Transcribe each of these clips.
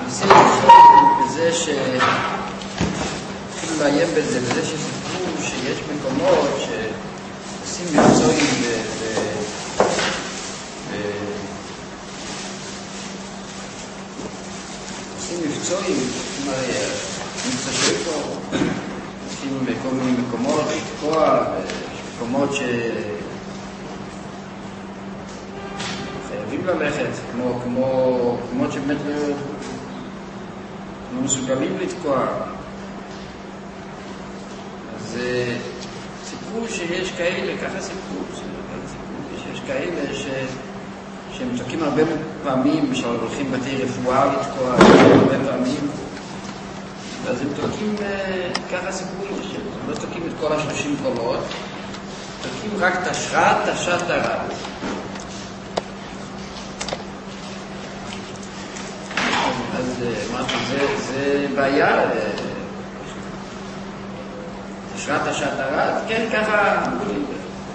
ניסים בזה שהתחילו לעיין בזה שסיפרו שיש מקומות שעושים מבצועים עושים מבצועים, נמצאים פה, עושים בכל מיני מקומות, לתקוע, מקומות חייבים ללכת, כמו שבאמת לא מסוגלים לתקוע. אז סיפרו שיש כאלה, ככה סיפרו שיש כאלה שהם תוקעים הרבה פעמים, שהולכים בתי רפואה לתקוע הרבה פעמים, אז הם תוקעים, ככה סיפרו, שהם לא תוקעים את כל 30 קולות, תוקעים רק תשרת, תשת תרת. אז אמרתי, זה בעיה, תשרת, תשת תרת, כן, ככה אמרו לי,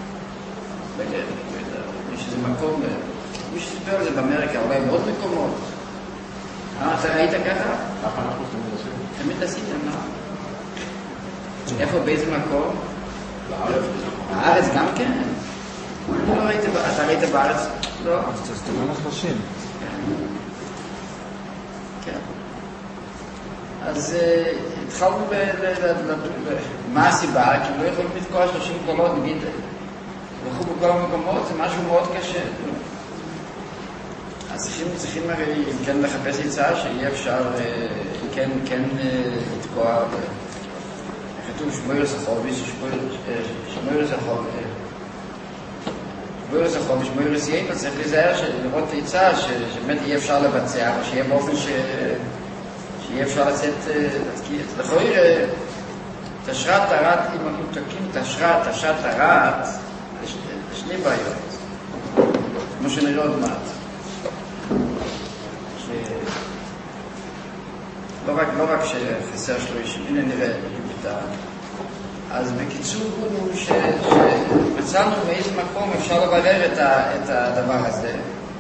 יש איזה מקום, מי שסיפר על זה באמריקה, אולי מאוד מקומות. אתה ראית ככה? תמיד עשיתם, מה? איפה, באיזה מקום? בארץ גם כן? לא ראית, אתה ראית בארץ? לא. אז תסתובב נחלשים. כן. אז התחלנו מה הסיבה? כי לא יכולים לתקוע 30 קולות, נגיד, הלכו בכל המקומות, זה משהו מאוד קשה. אז צריכים הרי כן לחפש יצאה שיהיה אפשר כן לתקוע. כתוב שמוירס החוביש, שמוירס יהיה, צריך להיזהר לראות יצאה שבאמת יהיה אפשר לבצע, שיהיה באופן שיהיה אפשר לצאת להזכיר. לכאורה, תשרת תרת, אם אנחנו תקים תשרת, תשת תרת, שני בעיות. כמו שנראה עוד מעט. לא רק שחסר שלו אישים, הנה נראה יופיטה. אז בקיצור הוא שמצאנו באיזה מקום אפשר לברר את הדבר הזה.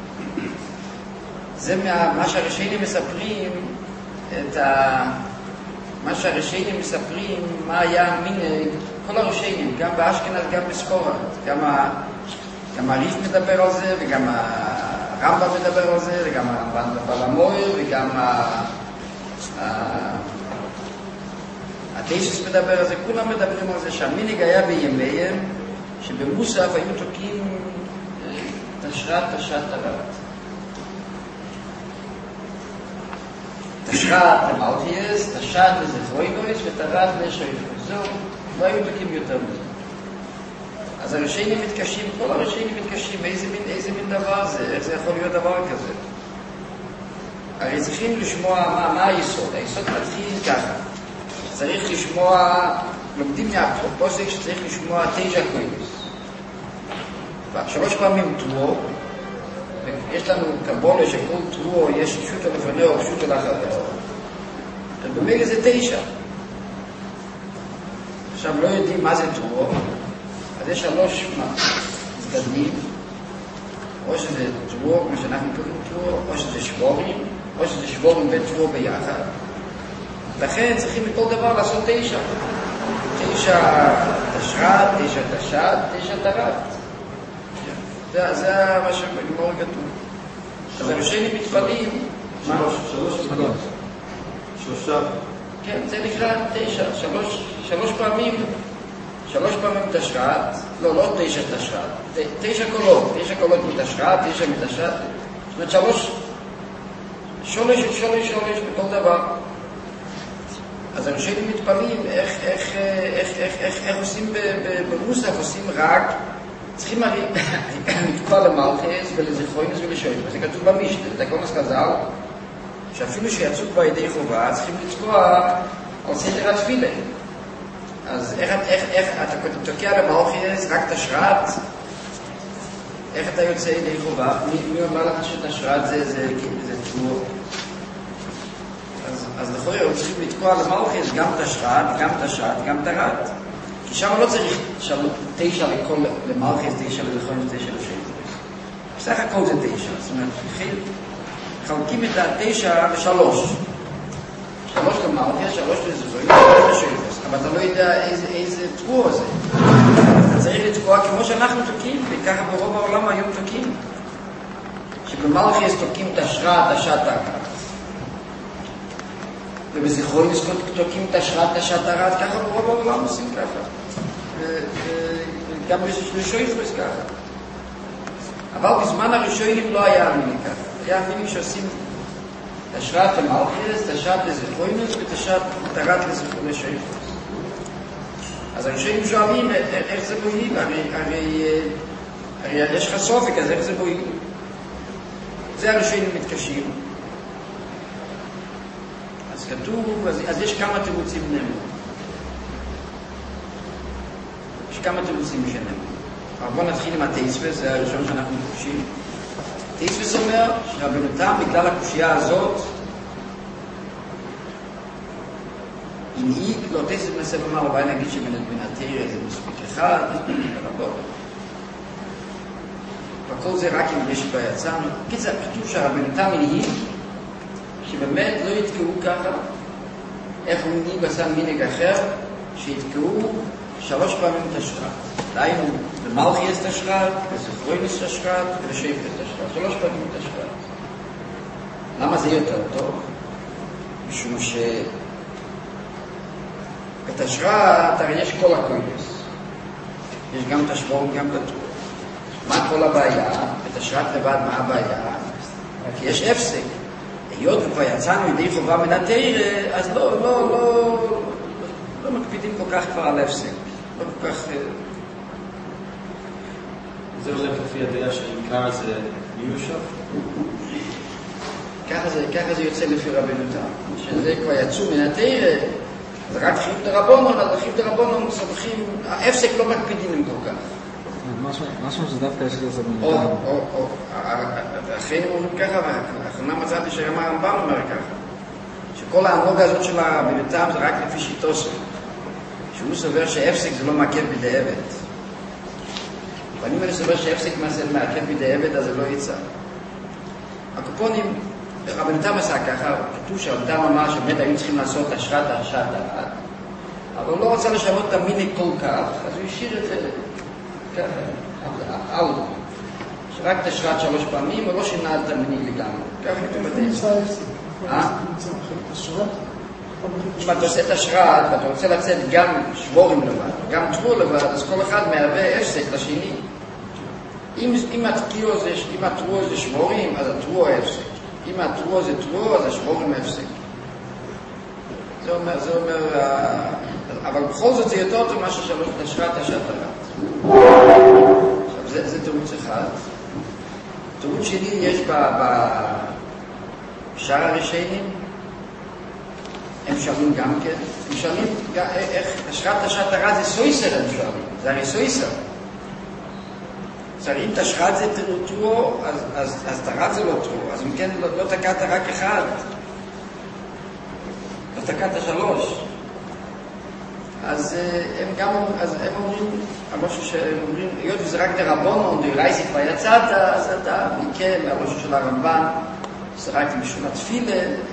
זה מה שהרשיינים מספרים, מה היה מנהג, כל הרשיינים, גם באשכנז, גם בספרד, גם הריף מדבר על זה, וגם הרמב"ם מדבר על זה, וגם הבעל המויר, וגם התייסס מדבר על זה, כולם מדברים על זה שהמנהג היה בימיהם, שבמוסף היו תוקעים תשרת, תשת תרת. תשרת למלכיאס, תשת לזכרוינויס, ותרת לשוינויס. זהו, לא היו תוקעים יותר מזה. אז הרשיינים מתקשים, כל הרשיינים מתקשים, איזה מין דבר זה, איך זה יכול להיות דבר כזה? הרי צריכים לשמוע מה היסוד. היסוד מתחיל ככה. צריך לשמוע, לומדים מהפרופוסק שצריך לשמוע 9 קוינוס. 3 פעמים טרור, יש לנו קבולה שכל טרור יש פשוטו לפנהו, פשוטו לאחריו. ובמילא זה 9. עכשיו לא יודעים מה זה טרור, אז יש 3 צדדים, או שזה טרור, כמו שאנחנו קוראים טרור, או שזה שבורים, או שזה שבורים וטרור ביחד. לכן צריכים מכל דבר לעשות 9. 9 תשרת, 9 תשת, 9 תרת. זה מה שבגמור כתוב. אז הרשיינים מתפלאים. 3. כן, זה נקרא 9. 3 פעמים. 3 פעמים תשרת. לא 9 תשרת. 9 קולות. 9 קולות מתשרת, 9 מתשרת. זאת אומרת 3 בכל דבר. אז הרשיינים מתפלאים איך עושים במוסף, עושים רק, צריכים הרי לתקוע למלכיאס ולזכרוינוס ולשוינוס. זה כתוב במשנה, זה קומץ חז"ל, שאפילו שיצאו כבר ידי חובה, צריכים לתקוע על סדר התפילה. אז איך אתה תוקע למלכיאס רק תשרת? איך אתה יוצא ידי חובה? מי אומר לך שתשרת זה תמור? אז לכאורה הוא צריכים לתקוע למלכיאס גם תשרת, גם תשת, גם תרת. כי שם לא צריך 9 לכל למלכיאס, 9 לזכרוינוס, 9 לשוינוס. בסך הכל זה 9. זאת אומרת, מחלקים את התשע לשלוש. שלוש למלכיה, שלוש לזוזויים, אבל אתה לא יודע איזה תקוע זה. אתה צריך לתקוע כמו שאנחנו תוקים, וככה ברוב העולם היום תוקים. שבמלכיה תוקים תשרה, תשת הרעת. ובזיכרון תוקים תשרה, תשת הרעת, ככה ברוב העולם עושים ככה. וגם לשויפוס ככה. אבל בזמן הראשונים לא היה מילים ככה. היה מילים שעושים תשרת למלכיאס, תשרת לזיכרוינוס ותשרת תרת לשויפוס. אז הראשונים שואלים איך זה מועיל, הרי יש לך סופק, אז איך זה מועיל? זה הראשונים מתקשים. אז כתוב, אז יש כמה תירוצים נאמרו. יש כמה תירוצים שנאמרו. אבל בואו נתחיל עם התייספס, זה הראשון שאנחנו פוגשים. תייספס אומר שרבנו תם בגלל הקושייה הזאת הנהיג, לא תייספס מנסה לומר, אולי נגיד שבין התירה זה מספיק אחד, רבות. וכל זה רק אם יש ביצאנו. קיצר, כתוב שהרבנו תם הנהיג שבאמת לא יתקעו ככה, איך הוא הנהיג עשה מנהג אחר, שיתקעו 3 פעמים תשרת. דיינו, במלכיאס תשרת, בזיכרוינוס תשרת, ובשייפוס תשרת. 3 פעמים תשרת. למה זה יותר טוב? משום בתשרת הרי יש כל הקוינוס. יש גם תשבור וגם תטור. מה כל הבעיה? בתשרת לבד מה הבעיה? כי יש הפסק. היות וכבר יצאנו ידי חובה מן התורה, אז לא מקפידים כל כך כבר על הפסק. לא כל כך... זה הולך לפי הדעה שעיקר זה מיושב? ככה זה יוצא לפי רבנו תם. שזה כבר יצאו מן התורה, זה רק חיוב דרבנן, אז חיוב דרבנן מסובכים, ההפסק לא מקפידים עם כל כך. משהו שדווקא יש לזה מידע. אחרינו אומרים ככה, ואחרונה מצאתי שגם הרמב"ם אומר ככה, שכל ההנהוגה הזאת של רבנו תם זה רק לפי שיטוסו. שהוא סובר שהפסק זה לא מעכב בידי עבד. ואני אומר סובר שהפסק מעכב בידי עבד, אז זה לא יצא. הקופונים, רבנו תם עשה ככה, כתוב שרבנו תם אמר שבאמת היו צריכים לעשות תשרת הרשת הרעת, אבל הוא לא רוצה לשנות את המינהג כל כך, אז הוא השאיר את זה ככה, שרק תשרת 3 פעמים, ולא שינה את המינהג לגמרי. ככה כתוב בתייספס. אם אתה עושה תשרת ואתה רוצה לצאת גם שבורים לבד, גם תרור לבד, אז כל אחד מהווה הפסק לשני. אם התרור זה שבורים, אז התרור ההפסק. אם התרור זה תרור, אז השבורים ההפסק. זה אומר, אבל בכל זאת זה יותר טוב מה ששלוש תשרת תשת הרעת. עכשיו זה תירוץ אחד. תירוץ שני יש בשאר הראשונים, הם שואלים גם כן, הם שואלים איך תשרת תשת הרעת זה סויסר, הם שואלים, זה הרי סויסר. אז אם תשרת זה תרור, אז תרת זה לא תרור, אז אם כן לא תקעת רק אחד, לא תקעת 3. אז הם אומרים, המשהו שהם אומרים, היות וזה רק דרבנן, דרייסה כבר יצאת, אז אתה מכן, המשהו של הרמב"ן, זה רק משום התפילה.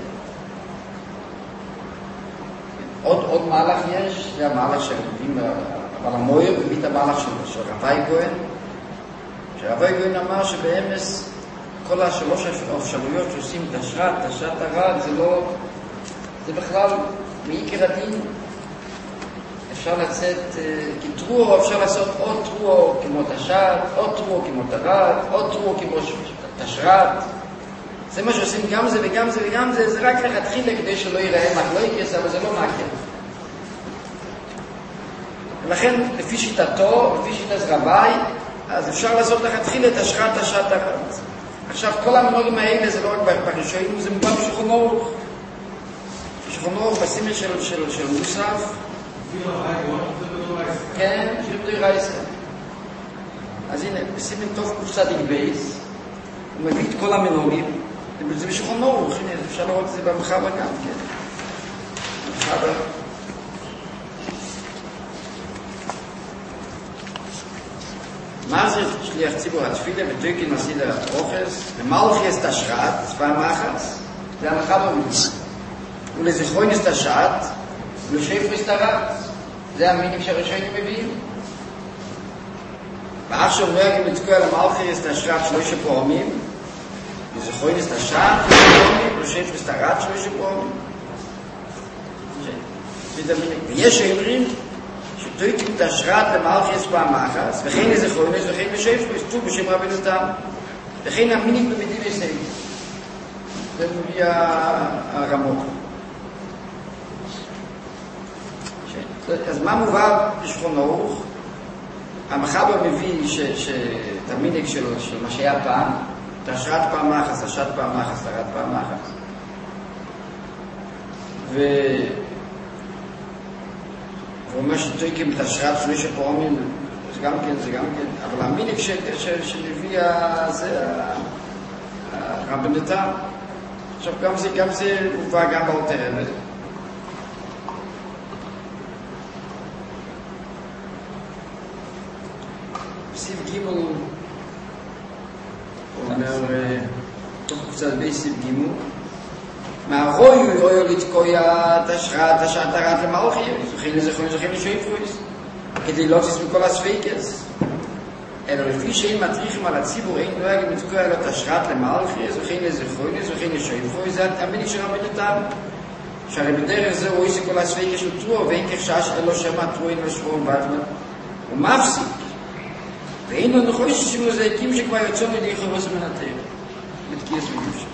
עוד מהלך יש, זה המהלך שמביאים, אבל המויר מביא את המהלך של רבי כהן, שרבי כהן אמר שבאמס כל השלוש האפשרויות שעושים תשרת הרעת, זה בכלל מעיקר הדין. אפשר לצאת כתרור, אפשר לעשות עוד תרור כמו תשרת, עוד תרור כמו תרת, עוד תרור כמו תשרת. זה מה שעושים גם זה וגם זה וגם זה, זה רק להתחיל כדי שלא ייראה מחלוקת, אבל זה לא מעכב. ולכן לפי שיטתו, לפי שיטת רבי, אז אפשר לעשות להתחיל את תשרת הרעת. עכשיו כל המנהגים האלה זה לא רק בראשונים, זה מובן בשולחן ערוך. בשולחן ערוך בסימן של מוסף. כן, של דרייסה. אז הנה, בסימן טוב קופסת בייס, הוא מביא את כל המנהגים, זה בשולחן ערוך, הנה, אפשר לראות את זה במחבר גם, כן. במחבר. מה זה שליח ציבור התפילה ותויקין מסילר הפרוחס ומלכיס תשרת, פעם אחת, זה המחבר מצווה. ולזכרוינס תשעת, ולשפריס תרת. זה המינים שהראשונים מביאים. ועכשיו נוהגים לתקוע למלכיס תשרת 3 פעמים, לזכרוינס תשעת 3 פעמים, ולשפריס תרת 3 פעמים. ויש אומרים שתויקין תשרת למלכיס פעם אחת, וכן לזכרוינס וכן לשפריס, תו בשם רבינו תם. וכן המינים במדינה סייג. זה מביא הרמות. אז מה מובא בשולחן ערוך? המחבר מביא את המנהג של מה שהיה פעם, תשרת פעם אחת, תשרת פעם אחת, תשרת פעם אחת. והוא אומר שתויקם תשרת 3 פעמים, זה גם כן, אבל המנהג שמביא זה הרבנתם. עכשיו גם זה מובא גם באלתר רבי. סיב גימל הוא אומר תוך קבוצת בי סיב גימל מהרוי הוא לתקוע תשרת תרת למלכי זוכין לשויפרויס כדי לא תסמי כל הספיקס אלא לפי שאין מטריחים על הציבור אין נוהגים לתקוע לו תשרת למלכי זוכין לשויפרויס זה המיני של רבנתם שהרי בדרך זה הוא איסי כל הספיקס של טרור ואין כחשש אלו שמע טרור אין לו שבור ובטמן הוא מפסיק ואין לו נחוש ששימו זה הקים שכבר יוצאו לידי חובס מנתר מתקיס וגיוש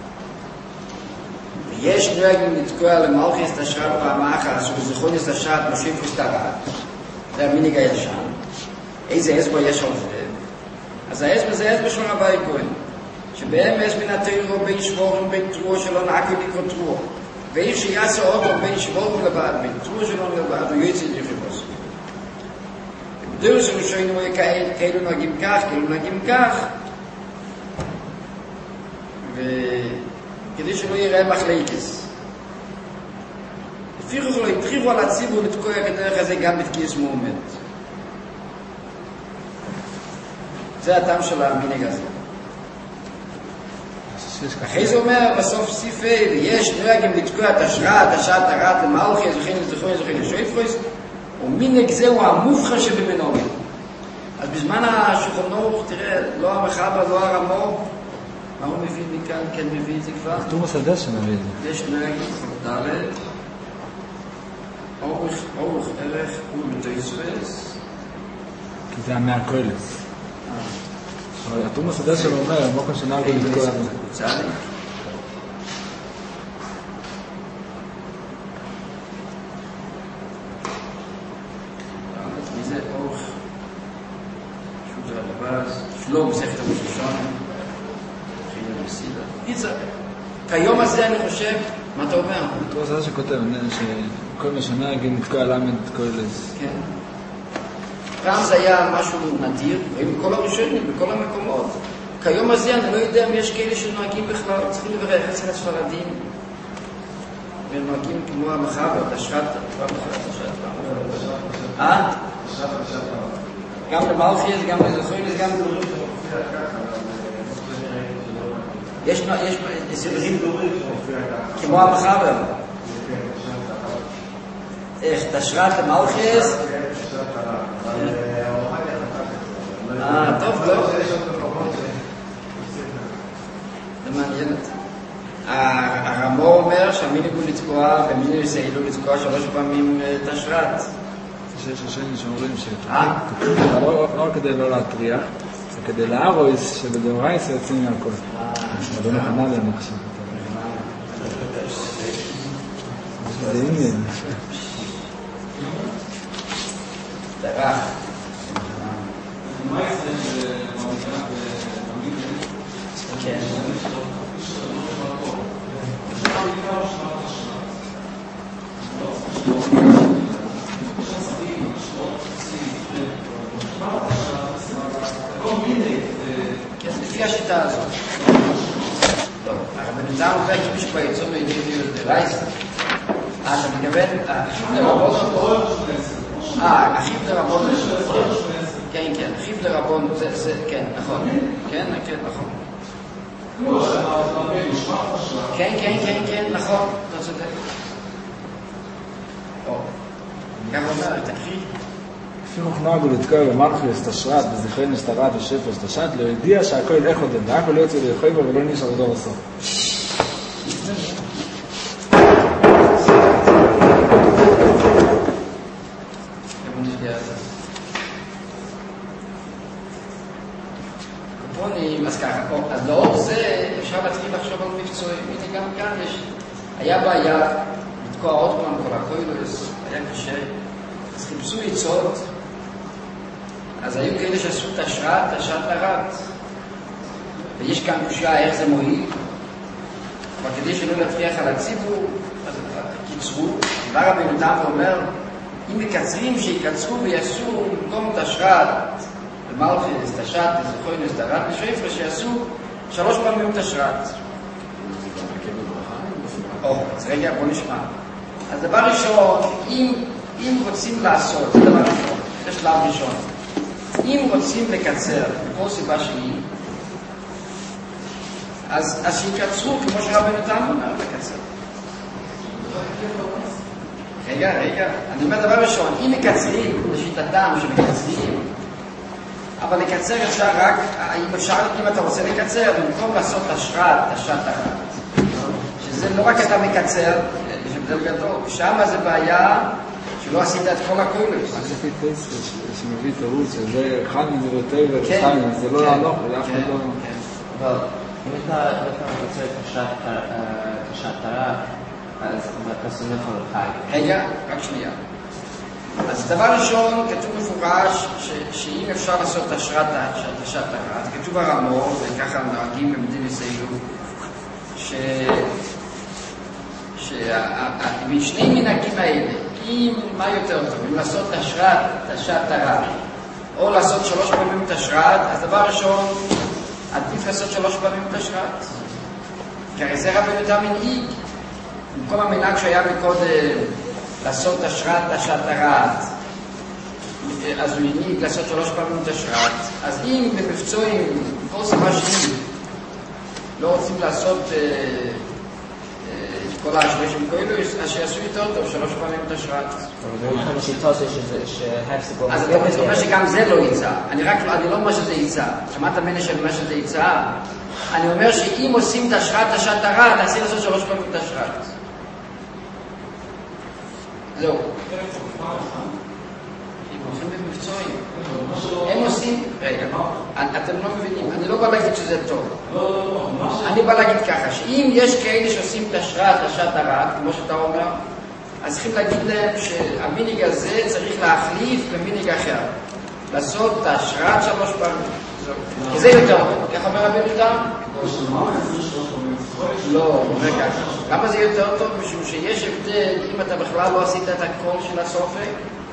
ויש נוהגים לתקוע למלכיס תשרת פעם אחת שבזכרוינס תשרת מושיפוס תרת זה המנהג הישן איזה אסבו יש על זה אז האסבו זה אסבו של רבי כהן שבהם אס מן התירו בין שבורים בין תרוע שלא נעקו לקרוא תרוע ואיך שיעשה אותו בין שבורים לבד בין תרוע שלא לבד הוא יוצא לידי חובס דרך שראשינו כאלו נוהגים כך, כאלו נוהגים כך וכדי שלא יראה מחלקס לפיכך לא התחיבו על הציבור לתקוע בדרך הזה גם בתקיס מועמד זה הטעם של המנהג הזה אחרי זה אומר בסוף סיפי ויש נוהגים לתקוע תשרת תרת למלכי זוכין לשויפרויס ומנהג זהו המובחר שבמנהוגים. אז בזמן השולחן ערוך, תראה, לא המחבר, לא הרמו, מה הוא מביא מכאן? כן מביא את זה כבר? כתוב מסדר שמביא את זה. יש נהג ד' אורך ערך ובתויספס. כי זה מהקוילס. אבל כתוב מסדר שלו אומר, מוקם שנהגו לתקוע לנו. צדיק. לא מסכת המוששון חילה מסילה גיצה כיום הזה אני חושב מה אתה אומר? הוא עושה שכותב שכל מה שנהגים לתקוע למד קוילס כן פעם זה היה משהו נדיר בכל הראשונים, בכל המקומות כיום הזה אני לא יודע אם יש כאלה שנוהגים בכלל צריכים לברך אצל הספרדים ונוהגים כמו המחבר תשרת גם למלכיס, גם לזכרוינס, גם יש סידורים כמו המחבר איך תשרת למלכיס טוב, לא זה מעניין הרמו אומר שהמנהג הוא לתקוע במנהג ישראלו לתקוע 3 פעמים תשרת שיש ראשונים שאומרים לא כדי לא להטריח, זה כדי להרויס שבדאורייס יוצאים מהכל. אבל לא נכנע להם עכשיו. זה עניין. דרך. כן. לפי השיטה הזאת. טוב, הרבנתם אומר שמי שכבר יצאו מידי דרייסה. אתה מתכוון, אחיו לרבון? אחיו לרבון. כן, אחיו דרבון, זה, כן, נכון. כן, נכון. כן, נכון, אתה צודק. כך אומר, תקריא. פירוך נוהגו לתקוע במלכוס תשרת וזכרי נסתרת ושפר שתשת לא ידיע שהכל איך עוד דק ולא יוצא ליחוי בו ולא נשאר לדור הסוף. אז ככה, אז לאור זה אפשר להתחיל לחשוב על מקצועי. הנה גם כאן היה בעיה לתקוע עוד פעם כל הקוילוס, היה קשה. אז חיפשו עצות, אז היו כאלה שעשו תשרת הרת. ויש כאן קושיה איך זה מועיל. אבל כדי שלא להטריח על הציבור, אז קיצרו. דבר רבינו תם ואומר, אם מקצרים שיקצרו ויעשו במקום תשרת, במלכוס, תשת, זכוי נסתרת, בשפר שיעשו 3 פעמים תשרת. אז רגע, בוא נשמע. אז דבר ראשון, אם רוצים לעשות, זה דבר ראשון, זה שלב ראשון. אם רוצים לקצר, בכל סיבה שהיא, אז שיקצרו, כמו שרבנו תם אומר, לקצר. רגע, אני אומר דבר ראשון, אם מקצרים, לשיטתם שמקצרים, אבל לקצר אפשר רק, אם אתה רוצה לקצר, במקום לעשות תשרת הרת, שזה לא רק אתה מקצר, יש הבדל גדול, שם זה בעיה שלא עשית את כל הקוילוס. אז לפי טסט שמביא תירוץ, שזה אחד מדברותיו וחיים, זה לא להלוך, זה אף אחד לא... אבל אם אתה רוצה תשרת הרת, אז אתה סומך על חיים. רגע, רק שנייה. אז דבר ראשון, כתוב מפורש שאם אפשר לעשות תשרת הרת, כתוב הרמור, וככה נוהגים במדינת ישראל, משני מנהגים האלה, מה יותר טוב, אם לעשות תשרת הרת, או לעשות 3 פעמים תשרת, אז דבר ראשון, עדיף לעשות 3 פעמים תשרת. כי הרי זה רבנו תם הנהיג, במקום המנהג שהיה מקודם, לעשות תשרת הרת, אז הוא הנהיג לעשות 3 פעמים תשרת. אז אם במבצועים, כל סיבה שהיא, לא רוצים לעשות כל ההשוואה עם קוילוס, אז שיעשו יותר טוב 3 פעמים תשרת. אז אתה אומר שגם זה לא יצא. אני לא אומר שזה יצא. שמעת ממני שאני אומר שזה יצא? אני אומר שאם עושים תשרת הרת, אז צריך לעשות 3 פעמים תשרת. זהו. הם במבצועים. הם עושים... רגע, אתם לא מבינים. אני לא בא להגיד שזה טוב. אני בא להגיד ככה, שאם יש כאלה שעושים תשרת הרת, כמו שאתה אומר, אז צריכים להגיד להם שהמיניג הזה צריך להחליף במיניג אחר. לעשות תשרת 3 פעמים. כי זה יותר טוב. איך אומר רבנו תם? לא, רגע. למה זה יותר טוב? משום שיש הבדל אם אתה בכלל לא עשית את הכל של הסופק,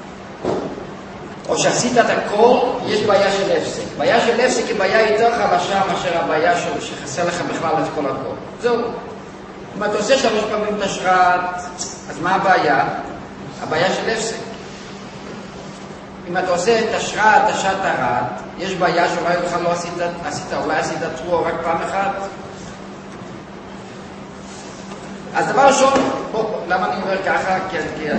או שעשית את הכל, יש בעיה של הפסק. בעיה של הפסק היא בעיה יותר חלשה מאשר הבעיה שחסר לך בכלל את כל הכל. זהו. אם אתה עושה 3 פעמים תשרת, אז מה הבעיה? הבעיה של הפסק. אם אתה עושה תשרת הרת, יש בעיה שאולי בכלל לא אולי עשית תרוע רק פעם אחת. אז דבר ראשון, למה אני אומר ככה? כי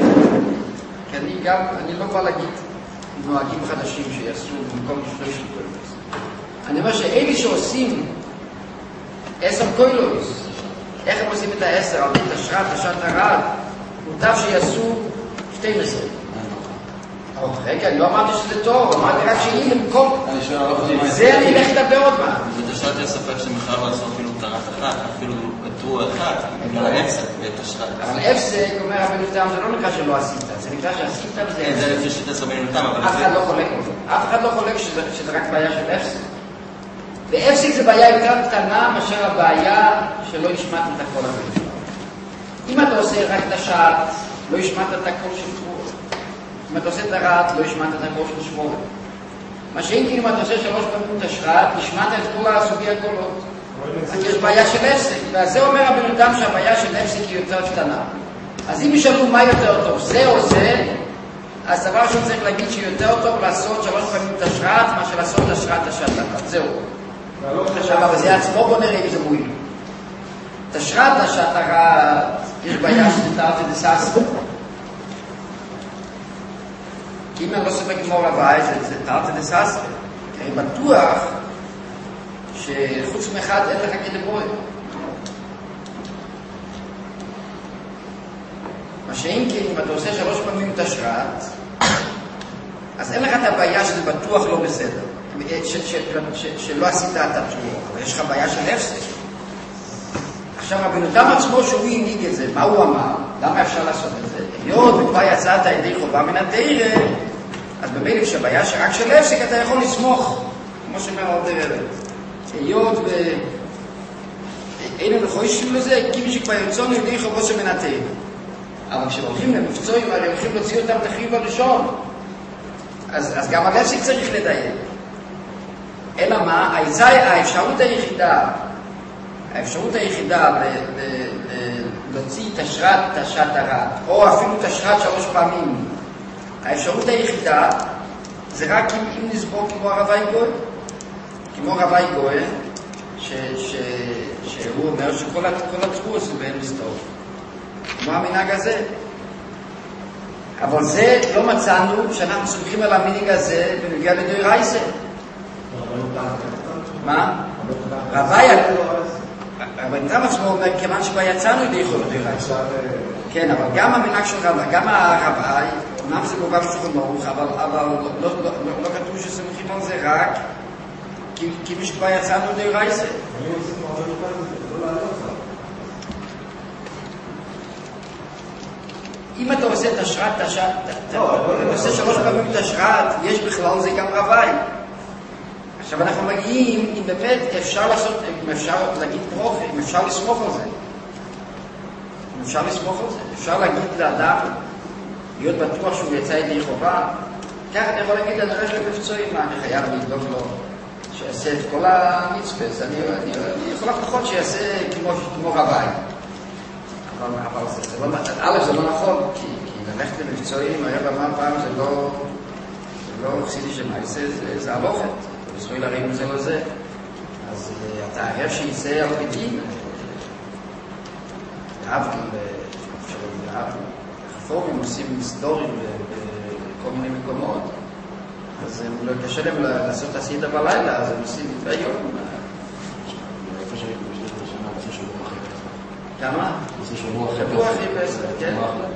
אני לא בא להגיד נוהגים חדשים שיעשו במקום 3 קוילוס. אני אומר שאלה שעושים 10 קוילוס, איך הם עושים את 10? על תשרת הרת, מוטב שיעשו 12. רגע, אני לא אמרתי שזה טוב, אמרתי רק שאם במקום זה אני אלך לדבר עוד מה. בתשרת יש ספק שמחר לא עשו אפילו תרת אחת, אפילו תרוע אחת, בגלל ההפסק בתשרת. אבל ההפסק, אומר רבנו תם, זה לא נקרא שלא עשית, זה נקרא שעשית וזה... זה לפי שיטת רבנו תם, אבל... אף אחד לא חולק על זה. אף אחד לא חולק שזה רק בעיה של הפסק. והפסק זה בעיה יותר קטנה מאשר הבעיה שלא השמעת את הכל הזה. אם אתה עושה רק תשרת, לא השמעת את הכל של תרוע. אם אתה עושה תרת, לא השמעת את הכל של שמונה. מה שאם כאילו אתה עושה 3 פעמים תשרת, השמעת את כל הסוגי הקולות. אז יש בעיה של הפסק. וזה אומר רבנו תם שהבעיה של הפסק היא יותר קטנה. אז אם ישאלו מה יותר טוב, זה או זה, אז דבר ראשון צריך להגיד שיותר טוב לעשות 3 פעמים תשרת מאשר לעשות תשרת תשעת. זהו. אבל זה עצמו בוא נראה אם זה מועיל. תשרת תשעת, יש בעיה שזה תרתי דססרי. כי אם אני לא סופק כמו רבי, זה תרתי דססרי. כי אני בטוח שחוץ מאחד אין לך כדבוי. מה שאם כי אם אתה עושה 3 פעמים תשרת, אז אין לך את הבעיה שזה בטוח לא בסדר. שלא עשית את התרור, אבל יש לך בעיה של הפסק. עכשיו רבינו תם עצמו שהוא הנהיג את זה, מה הוא אמר? למה אפשר לעשות את זה? היות וכבר יצאת ידי חובה מן התרא, אז במילא כשהבעיה שרק של הפסק אתה יכול לסמוך, כמו שאומר עוד היות אין לך אישים לזה, כי מי שכבר יוצאנו ידי חובו שמן התרא. אבל כשהולכים למבצועים, הרי הולכים להוציא אותם תחיב הראשון. אז גם על הפסק צריך לדייק. אלא מה? האפשרות היחידה להוציא תשרת תשעת הרע, או אפילו תשרת 3 פעמים, האפשרות היחידה זה רק אם נסבור כמו הרבי גוי. כמו רבי גוי, שהוא אומר שכל התרוס הוא בין מסתור. כמו המנהג הזה. אבל זה לא מצאנו שאנחנו סומכים על המנהג הזה בנוגע לדאורייתא. מה? רבי תם עצמו אומר, כיוון שבה יצאנו ידי חובה דאורייתא. כן, אבל גם המנהג של רבי, גם הרבי, אומנם זה מובא בשולחן ערוך, אבל לא כתוב שסומכים על זה רק כי מי שבה יצאנו דאורייתא. אם אתה עושה תשרת, אתה עושה 3 פעמים תשרת, יש בכלל זה גם רבי. עכשיו אנחנו מגיעים, אם באמת אפשר לעשות, אם אפשר להגיד פרופי, אם אפשר לסמוך על זה. אם אפשר לסמוך על זה. אפשר להגיד לאדם, להיות בטוח שהוא יצא ידי חובה. ככה אתה יכול להגיד לאדם של מבצועים, מה אני חייב לדאוג לו, שיעשה את כל המצפס. אני יכול לפחות שיעשה כמו רבי. אבל זה לא נכון, כי ללכת למבצועים, היה במה פעם, זה לא חסידי שמייסה, זה הלוכת. בסביל הרים זה לא זה. אז אתה ערב שיצא על פתים, להבדיל, החפורים עושים היסטוריים בכל מיני מקומות, אז לא קשה להם לעשות עשיית בלילה, אז הם עושים ביום. איפה שאני עושה שבוע אחרי פסח. כמה? עושה שבוע אחרי פסח. שבוע אחרי פסח, כן.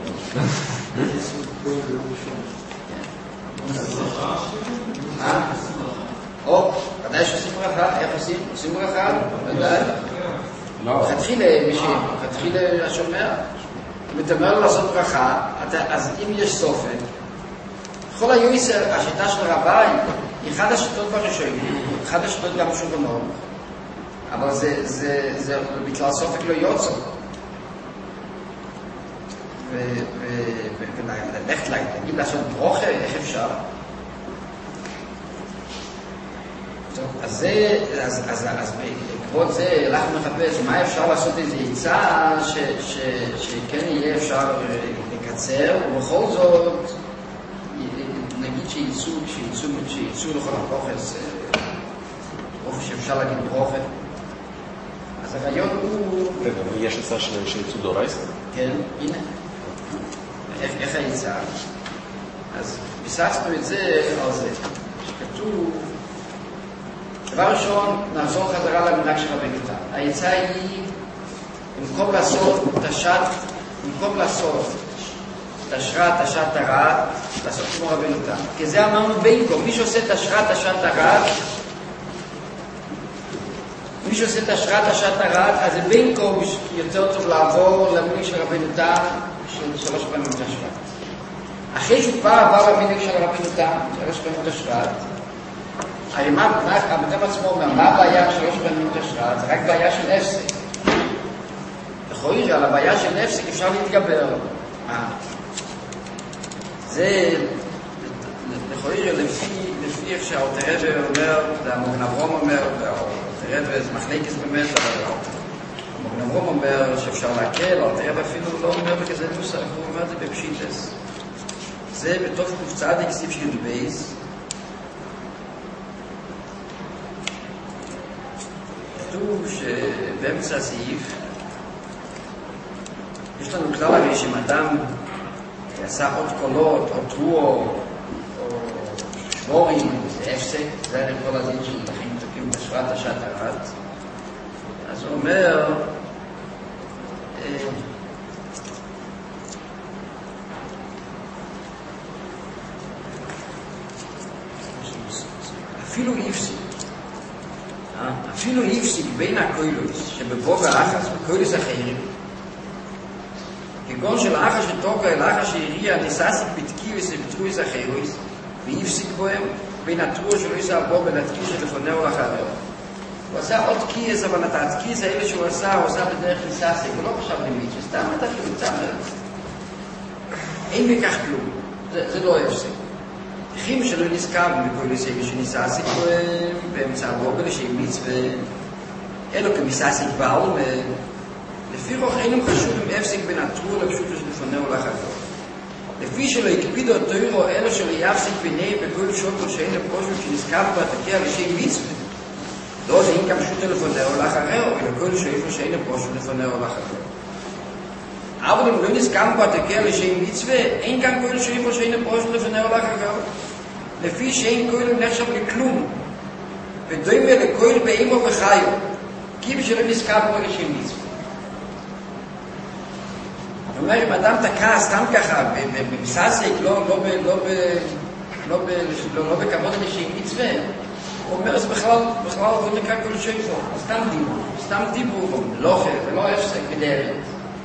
או, ודאי שעושים ברכה, איך עושים? עושים ברכה? ודאי. חתחיל השומע. אם אתה אומר לו לעשות ברכה, אז אם יש סופק, כל היועסר, השיטה של רבי, היא אחד השיטות בראשונים, אחד השיטות גם בשולחן ערוך, אבל זה בכלל סופק לא יוצא. וללכת להגיד לעשות ברוכה, איך אפשר? אז בעקבות זה הלכנו לחפש מה אפשר לעשות איזה עצה שכן יהיה אפשר לקצר, ובכל זאת נגיד שיצאו לכל הפרוחס אופי שאפשר להגיד ברוכה. אז הרעיון הוא... יש עצה שיצאו דאורייתא? כן, הנה. איך העצה? אז ביססנו את זה על זה, שכתוב... דבר ראשון, נחזור חזרה למנהג של רבינו תם. העצה היא, במקום לעשות תשרת, תשעת הרע, לעשות כמו רבינו תם. כי זה אמרנו בינקום, מי שעושה תשרת, תשעת הרע, אז זה בינקום יותר טוב לעבור למנהג של רבינו תם של 3 פעמים תשרת. אחרי שהוא כבר עבר למנהג של רבינו תם, 3 פעמים תשרת, המתם עצמו אומר, מה הבעיה 3 פעמים תשרת? זה רק בעיה של נפסק. לכאורה, על הבעיה של נפסק אפשר להתגבר. זה, לכאורה, לפי איך שהאלתר רבי אומר, והמוגן אברהם אומר, והאלתר רבי זה מחלקת באמת, אבל המוגן אברהם אומר שאפשר להקל, האלתר רבי אפילו לא אומר בכזה נוסח, הוא אומר את זה בפשיטס. זה בתוך קופצת כסיף של בייס. כתוב שבאמצע הסעיף יש לנו כלל הרי שאם אדם עשה עוד קולות, או טרור, או שבורים, זה הפסק, זה היה כל הדין של לכם תוקים בשבט השעת הרד. אז הוא אומר, אפילו יפסיק בין הקוילוס שבבוג האחס וקוילוס אחרים, כגון של האחס שתוקה אל האחס שהריע ניססיק בתקיוס ובתרויס אחרויס, ויפסיק בוהם בין הטרור שלו יישא בו בין התקיוס שלפונהו לאחריו. הוא עשה עוד קייס, אבל את התקיוס האלה שהוא עשה, הוא עשה בדרך ניססיק, הוא לא חשב למיד, שסתם אתה תמצא מרץ. אין בכך כלום, זה לא הפסק. תחים שלא נזכר בקוילוס אלה שניססיק באמצע הבוגל שהמיץ ואלו כמיססיק בעל לפי רוח אינם חשוב אם הפסיק בין הטרור לפשוט שלפונהו לאחריו. לפי שלא הקפידו תוירו אלו שלא יפסיק ביניהם בכל שוטו שאין לפרושות שנזכר בתקיע לשם מצווה. לא, זה אין כמשות לפונהו לאחריו, אלא כל שאיפה שאין לפרושות לפונהו לאחריו. אבל אם לא נזכר בתקיע לשם מצווה, אין כאן כל שאיפה שאין לפרושות לפונהו לאחריו. לפי שאין כל נחשב לכלום, ודומה לכל באימו וחיו, כי בשלא נזכר בו לשם מצווה. זאת אומרת, אם אדם תקע סתם ככה, במסעסיק, לא בכבוד לשם מצווה, הוא אומר, זה בכלל לא נקרא כל שאיפה, סתם דיבור, לא חר, ולא הפסק בדרך.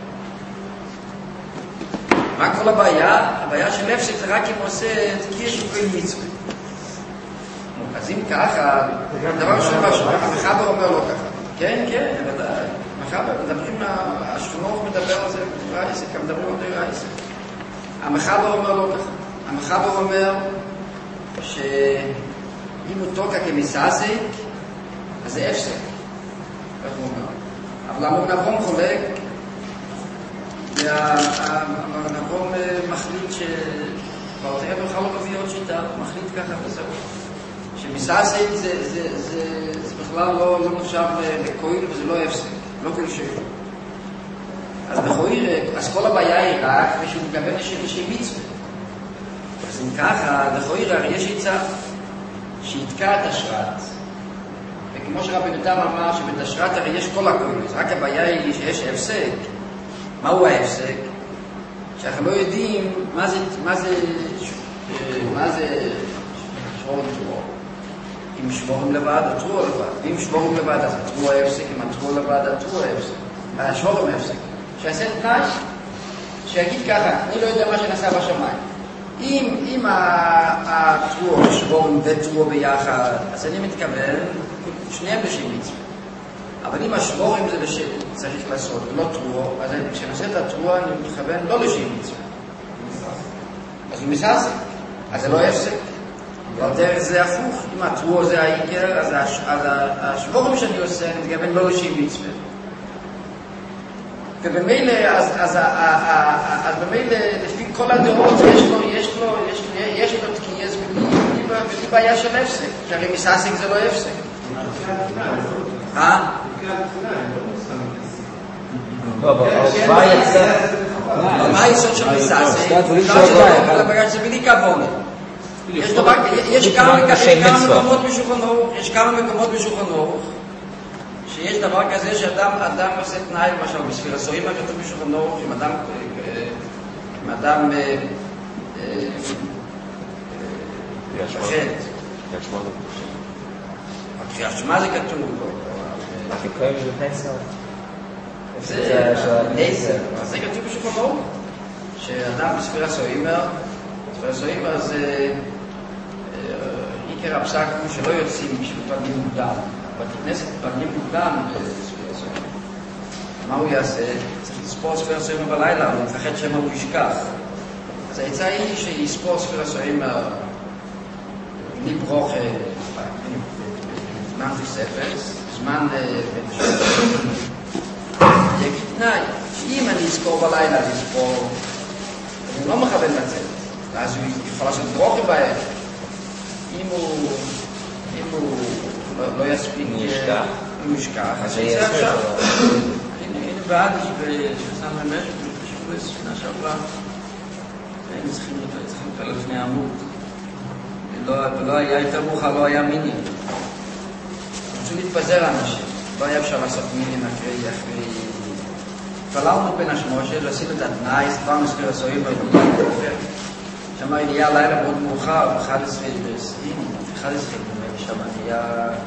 מה כל הבעיה? הבעיה של הפסק זה רק אם הוא עושה תקיע של כל מצווה. אז אם ככה, דבר של משהו, המחבר אומר לא ככה. כן, בוודאי. מדברים, השכונות מדבר על זה רייסק, מדברים על זה רייסק. המחבר אומר לא ככה. המחבר אומר שאם הוא תוקע כמסעסיק, אז זה הפסק. כך הוא אומר. אבל המון נברום חולק, והנברום מחליט שבאותיה בכלל לא מביא עוד שיטה, הוא מחליט ככה וזהו. שמסעסיק זה בכלל לא נחשב לקויל וזה לא הפסק. לא כל שאלה. אז כל הבעיה היא רק ושהוא מגוון לשם מצווה. אז אם ככה, לכויר הרי יש עצה שיתקע את השרת. וכמו שרבנו תם אמר שבתשרת הרי יש כל הקוילוס, רק הבעיה היא שיש הפסק. מהו ההפסק? שאנחנו לא יודעים מה זה שבורים טרור. אם שבורים לבד, הטרור לבד. ואם שבורים לבד, אז הטרור ההפסק. אם הטרור לבד, הטרור ההפסק. השבורים ההפסק. שיעשה תנאי, שיגיד ככה, אני לא יודע מה שנעשה בשמיים. אם הטרור, שבורים וטרור ביחד, אז אני מתכוון, שניהם לשם מצווה. אבל אם השבורים זה צריך לעשות, לא טרור, אז כשנעשה את הטרור, אני מתכוון לא לשם מצווה. אז הוא מסעסק. אז זה לא הפסק. אבל זה הפוך, אם הטרור זה העיקר, אז השבורים שאני עושה, אני מתכוון לא לשם מצווה. ובמילא, אז במילא, לפי כל הדעות, יש לו תקייס בלי בעיה של הפסק, שהרי מסעסק זה לא הפסק. מה היסוד של מסעסק? זה בלי כבוד. יש כמה מקומות בשולחן ערוך שיש דבר כזה שאדם עושה תנאי, למשל בספיר הסורים כתוב בשולחן ערוך, אם אדם קריאת שמע זה כתוב זה כתוב בשולחן ערוך שאדם בספיר הסורים זה עיקר הפסק הוא שלא יוצאים כשמתפללים מוקדם. בכנסת מתפללים מוקדם בספיר הסורים. מה הוא יעשה? צריך לספור ספיר הסורים בלילה, הוא מפחד שמה הוא ישכח. אז העצה היא שיספור ספיר הסורים בלי ברוך זמן תוספת, זמן יגיד תנאי, שאם אני אזכור בלילה לספור, אני לא מכוון לצאת. אז הוא יכול לעשות ברוכת בהם. אם הוא לא יספיק, הוא ישכח, אז שיצא עכשיו. הנה בעד ששם המשק, בשבוע שנה שעברה, היינו צריכים להתפלל לפני העמוד. ולא היה יותר מאוחר, לא היה מיני. רצו להתפזר אנשים, לא היה אפשר לעשות מיני אחרי. התפללנו בין השמושה, עשינו את התנאי, הסברנו ספיר הסוהים בבית הכופר. שם היה לילה מאוד מאוחר, 11 שם היה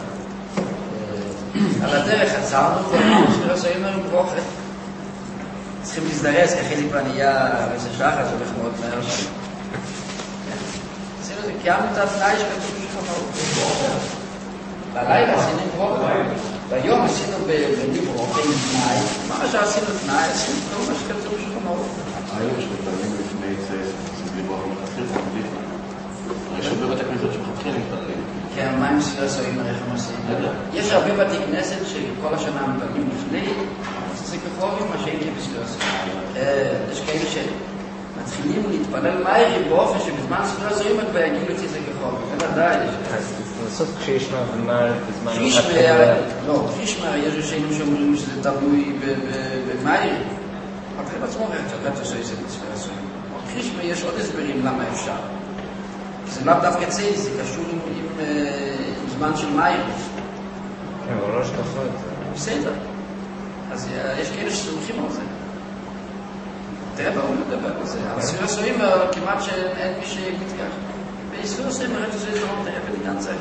על הדרך, עצרנו ספיר הסוהים ברוכת. צריכים להזדרז, כי אחרי זה כבר נהיה רצה שחר, זה הולך מאוד מהר שם. עשינו את זה, קיימנו את התנאי שכתוב שכמות. בלילה עשינו ברוכת. ביום עשינו בברוכת עם תנאי. מה שעשינו תנאי, עשינו כל מה שכתוב שכמות. היום יש מתפללים לפני צייס, עושים בלי ברוכת מתחיל, זה מבליף. יש הרבה בתי כנסת שמתחילים מתפללים. כן, מה עם ספיר הסוהים, איך הם עושים? יש הרבה בתי כנסת שכל השנה מתפללים לפני, זה כחובים מה שהייתי בספיר הסוהים. יש כאלה שמתחילים להתפלל מהר באופן שבזמן ספיר הסוהים כבר יגידו את זה כחובים. זה ודאי. בסוף כשישמע ומר בזמן... לא, כשישמע יש רשעים שאומרים שזה תלוי במהר. אבל בעצמו רצה שעושה את ספיר הסוהים. כשישמע יש עוד הסברים למה אפשר. זה לאו דווקא צייס, זה קשור עם זמן של מהר. כן, אבל לא שתפות. בסדר. אז יש כאלה שסומכים על זה. תראה, בואו נדבר על זה. אבל ספיר הסוהים כמעט שאין מי שיגיד כך. בספיר הסוהים הראיתי שזה לא תראה בניגן צריך.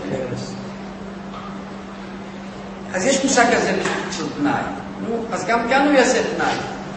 אז יש מושג כזה של תנאי. אז גם כאן הוא יעשה תנאי.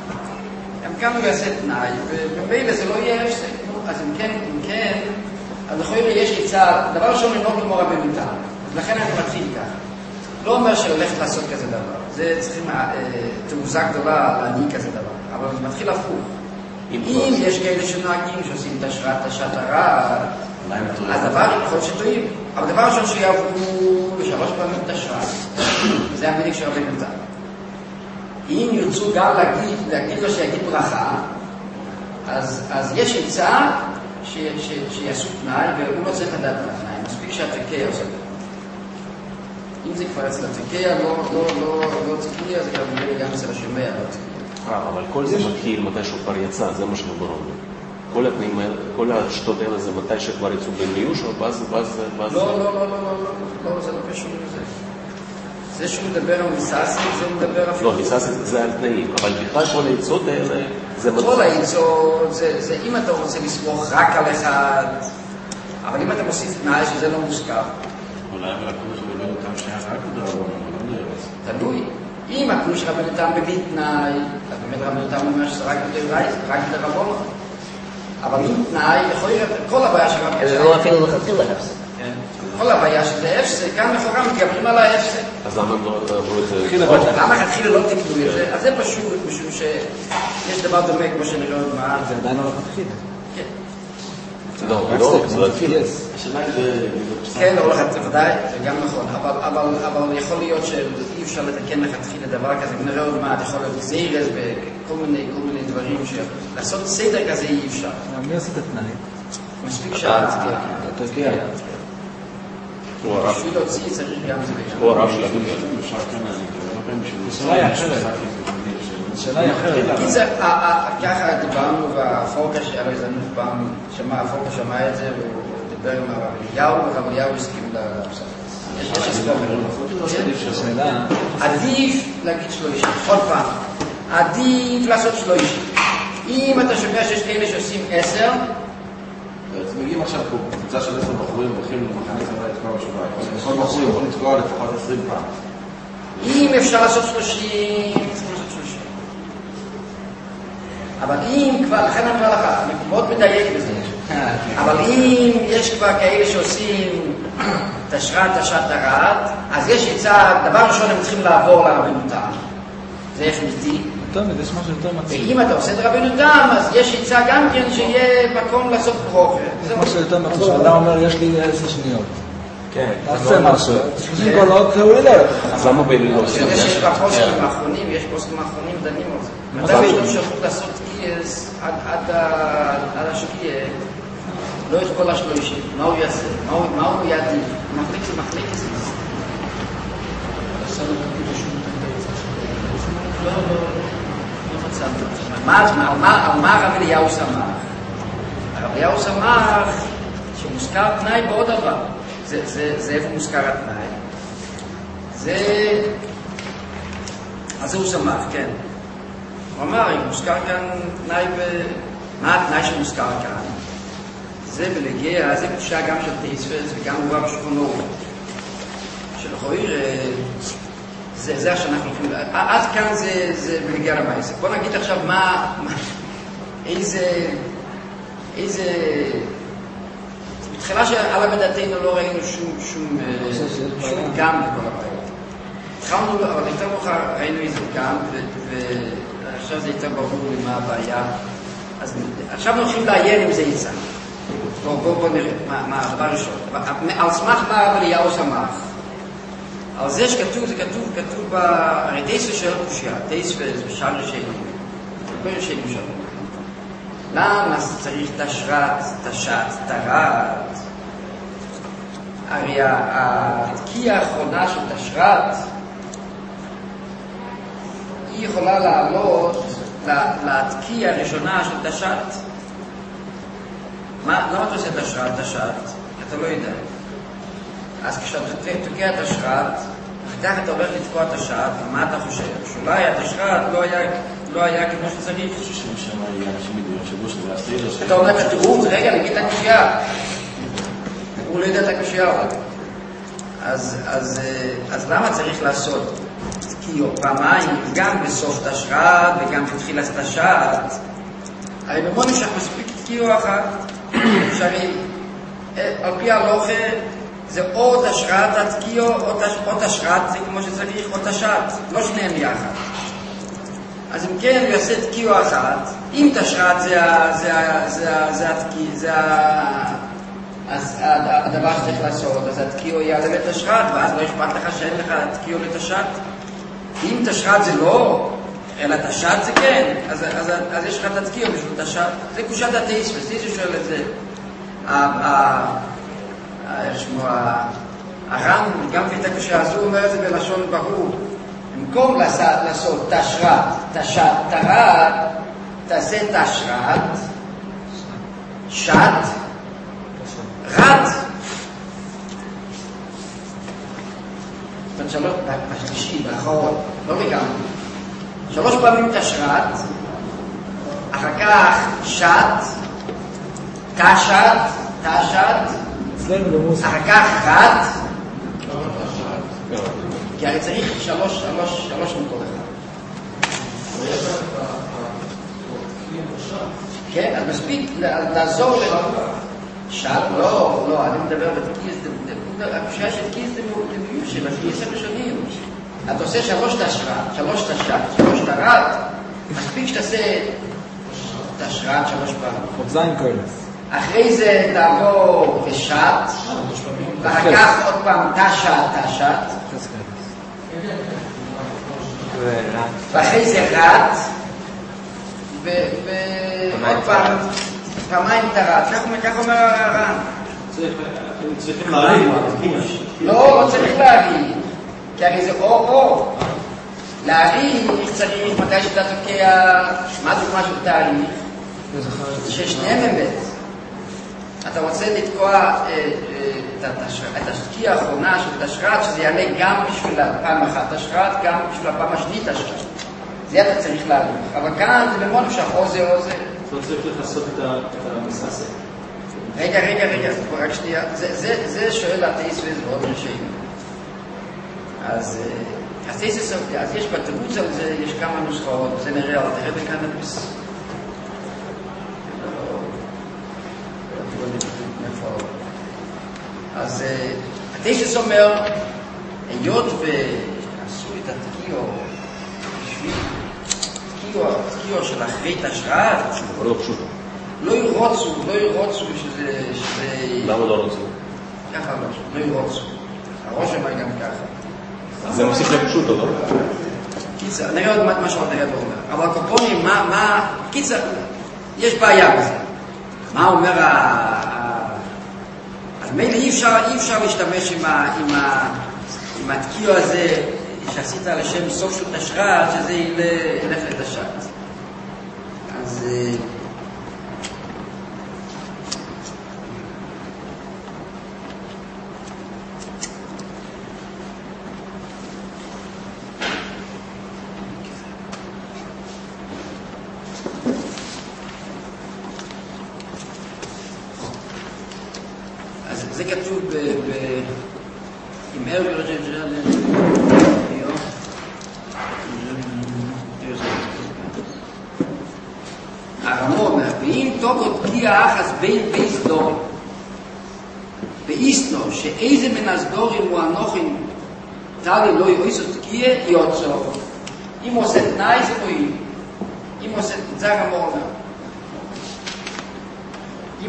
ובמילא זה לא יהיה הפסק. אז אם כן, אז בכל יום יש לי צעד, דבר ראשון לנהוג למורה במותה. אז לכן אני מתחיל כך. לא אומר שללכת לעשות כזה דבר. זה צריכים תעוזה גדולה להנהיג כזה דבר. אבל זה מתחיל הפוך. אם יש כאלה שנוהגים שעושים תשעת הרע, אז דבר יכול שטועים. אבל דבר ראשון שיעברו בשלוש פעמים תשעת. זה המדיק של הרבה מותה. אם ירצו גם להגיד לו שיגיד ברכה, אז יש עצה שיעשו תנאי, והוא לא צריך לדעת על התנאי. מספיק שהתקיה עושה. אם זה כבר אצל התקיה, לא תקיה, זה גם אצל השומע, לא תקיה. אבל כל זה מתחיל מתי שהוא כבר יצא, זה מה שמדברים. כל השטות האלה זה מתי שכבר יצאו במיוש, ואז... לא, זה לא קשור לזה. זה שהוא מדבר על ניססי, זה מדבר אפילו... לא, ניססי זה על תנאים, אבל בכלל כל העצות האלה... כל העצות, זה אם אתה רוצה לסמוך רק על אחד, אבל אם אתה מוסיף תנאי שזה לא מוזכר... אולי אבל הכלוש רבנו תם שהיה רק דרבון, אבל לא נראה. תלוי. אם הכלוש רבנו תם בלי תנאי, אז באמת רבנו תם אומר שזה רק דרבון. אבל אם תנאי, יכול להיות כל הבעיה של רבנו תם. זה לא אפילו לכתחילה הפסק. כל הבעיה שזה הפסק, כאן מחורה מתגברים על ההפסק. אז למה לא עברו את זה? למה התחילה לא תקנו את זה? אז זה פשוט, משום שיש דבר דומה כמו שנראה עוד מעט. זה עדיין לא לכתחילה. כן. לא, זה לא התחילה. כן, לא לכתחילה, ודאי, זה גם נכון. אבל יכול להיות שאי אפשר לתקן לכתחילה דבר כזה, ונראה עוד מעט, יכול להיות זירז וכל מיני דברים לעשות סדר כזה אי אפשר. מי עושה את התנאי? מספיק שעה. תגיע. בשביל להוציא צריך גם זה וגם. הוא הרב של הדוגיה. השאלה היא אחרת. ככה דיברנו והפורקה שהיה לו הזדמנות פעם, הפורקה שמע את זה והוא דיבר עם הרב אליהו, והרב אליהו הסכים להפסק. יש השאלה... עדיף להגיד שלושים, עוד פעם, עדיף לעשות שלושים. אם אתה שומע שיש כאלה שעושים 10, מגיעים עכשיו פה, קבוצה של 10 בחורים הולכים למחנה צבא לתקוע בשבועיים. כל בחורים יכולים לתקוע לפחות 20 פעם. אם אפשר לעשות 30, צריכים לעשות 30. אבל אם כבר, לכן אני אומר לך, אני מאוד מדייק בזה. אבל אם יש כבר כאלה שעושים תשעת הרעת, אז יש עצה, דבר ראשון הם צריכים לעבור לרבנותם. זה החליטי. טוב, יש משהו יותר מצליח. ואם אתה עושה את רבנותם, אז יש עצה גם כן שיהיה מקום לעשות ברוכת. זה משהו יותר מצליח. שאלה אומר, יש לי 10 שניות. כן. תעשה משהו. 30 קולות, הוא ילך. אז למה בין לא עושים? יש בפוסקים האחרונים, דנים על זה. מתי יש לנו שפות לעשות קייס עד השקיע, לא את כל השלושים, מה הוא יעשה? מה הוא יעדיף? מחליק זה. מה הרב אליהו שמח? הרב אליהו שמח שמוזכר תנאי בעוד דבר. זה איפה מוזכר התנאי? אז זה הוא שמח, כן. הוא אמר, אם מוזכר כאן תנאי מה התנאי שמוזכר כאן? זה בלגיה, זה קדושה גם של תייספס וגם הוא בשכונו. שלכויר, זה שאנחנו הולכים... עד כאן זה בלגיה למעשה. בוא נגיד עכשיו איזה... בתחילה שעל המדעתנו לא ראינו שום גם לכל הבעיות. התחלנו, אבל יותר מאוחר ראינו איזה גם, ועכשיו זה יותר ברור לי מה הבעיה. אז עכשיו אנחנו הולכים לעיין אם זה יצא. בואו נראה, מה הדבר ראשון. על סמך מה הרב אליהו שמח. על זה שכתוב, זה כתוב הרי תייספס של הקושיה, תייספס ושאר רשעים. כל רשעים שם. למה צריך תשרת, תשת, תרת? הרי התקיעה האחרונה של תשרת היא יכולה לעלות להתקיעה הראשונה של תשת. למה אתה עושה תשרת, תשת? אתה לא יודע. אז כשאתה תוקע תשרת, אחר כך אתה הולך לתקוע תשת, מה אתה חושב? שאולי התשרת לא היה כמו שצריך. אתה אומר את התירוץ, רגע, נגיד את הקושייה. הוא לא יודע את הקושייה. אז למה צריך לעשות תקיעו פעמיים, גם בסוף תשרת וגם בתחילת תשת? הרי במון נמשך מספיק תקיעו אחת. שהרי על פי הלוכה זה או תשרת התקיעו או תשרת, זה כמו שצריך, או תשת, לא שניהם יחד. אז אם כן, הוא יעשה תקיעו אחת, אם תשרת זה הדבר שצריך לעשות, אז התקיעו יעלה לתשרת, ואז לא אכפת לך שאין לך תקיעו לתשת. אם תשרת זה לא, אלא תשת זה כן, אז יש לך תקיעו בשביל תשת. זה קושת התייספס, תייספס שואל את זה. הר"ן, גם את הקושייה הזו אומר את זה בלשון ברור. במקום לעשות תשרת, תשת, תרת, תעשה תשרת, שת, רת. שלוש, בשלישי, באחרון, לא לגמרי. 3 פעמים תשרת, אחר כך שת, תשת, אחר כך רת, כי הרי צריך 3 מכל אחד. כן, אז מספיק לעזור שת, לא, אני מדבר בתקיס, הקושייה של תקיס זה מיושב, התקיס הראשונים. אתה עושה 3 תשרת, 3 תשת, 3 תרת, מספיק שתעשה תשרת 3 פעמים. חודזיים כאלה. אחרי זה תעבור לשת, ואחר כך עוד פעם תשת, ואחרי זה רת, ועוד פעם פעמיים תרת. כך אומר הר"ן. צריכים להגיד. לא צריך להגיד, כי הרי זה או. להעריך צריך מתי שאתה תוקע, מה הדוגמה של תהליך? ששניהם אמת. אתה רוצה לתקוע את התקיעה האחרונה של תשרת, שזה יעלה גם בשביל הפעם אחת תשרת, גם בשביל הפעם השנית תשרת. זה אתה צריך להעריך. אבל כאן זה במון אפשר או זה או זה. אתה צריך לחסות את המסעסה. רגע, רק שנייה. זה שואל התייספס ועוד רשעים. אז יש בתירוץ על זה, יש כמה נוסחאות, זה נראה, אבל תראה בקנאביס. אז התייספס אומר, היות ועשו את התקיעו, בשביל תקיעו של אחרי תשרת, לא ירוצו שזה... למה לא רוצו? ככה לא ירוצו. הראש אמר גם ככה. זה מוסיף לפשוט, לא? קיצר, נראה עוד מה שעוד נראה אומר. אבל הקופונים, קיצר, יש בעיה בזה. מה אומר מילא אי אפשר להשתמש עם התקיעו הזה שעשית על השם סוף של תשרת, שזה ילך לתשרת. אז זה כתוב עם ארגל הרמון אומר, ואם תוגות תקיע אחס בין בייס דור באיסנו שאיזה מן הסדורים הוא הנוחים תלי לא יויסו תקיע יוצא אם עושה תנאי זה מועיל אם עושה זה הרמון אומר אם